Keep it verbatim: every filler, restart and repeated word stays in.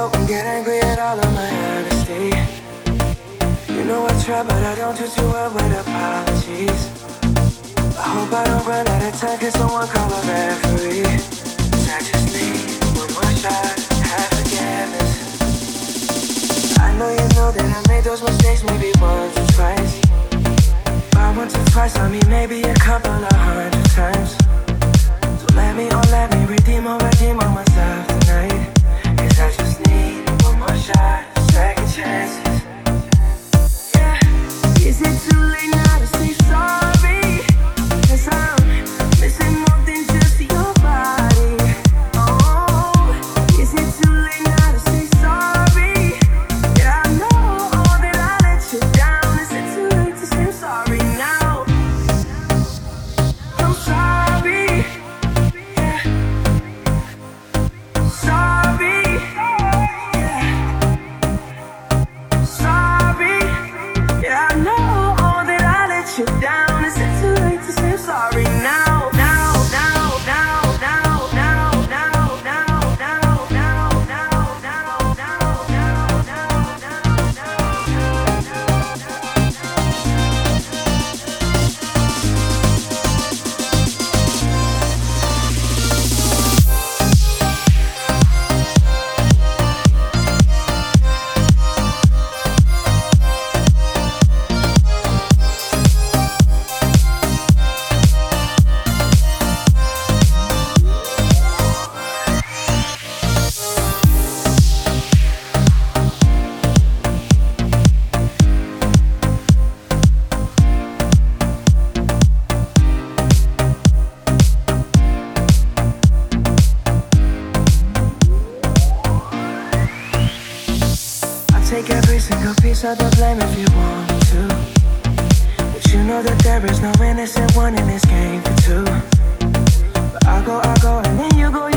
and get angry at all of my honesty. You know I try, but I don't do too well with apologies. I hope I don't run out of time, can someone call a referee? 'Cause I just need one more shot, have forgiveness. I know you know that I made those mistakes maybe once or twice. By once or twice, I mean maybe a couple of hundred times. So let me, oh let me redeem or redeem on myself tonight. 'Cause I just need one more shot, second chances. Yeah. Is it too late now to say sorry? 'Cause I'm missing more than just your body. Oh, is it too late now to say sorry? Yeah, I know that I let you down. Is it too late to say sorry now? I'm sorry. Yeah. Sorry. Yeah. Sorry. Yeah, I know that I let you down. Is it too late to say sorry now? Now, now, now, now, now, now, now, now, now, now, now, now, take every single piece of the blame if you want me to. But you know that there is no innocent one in this game for two. But I'll go, I'll go, and then you go.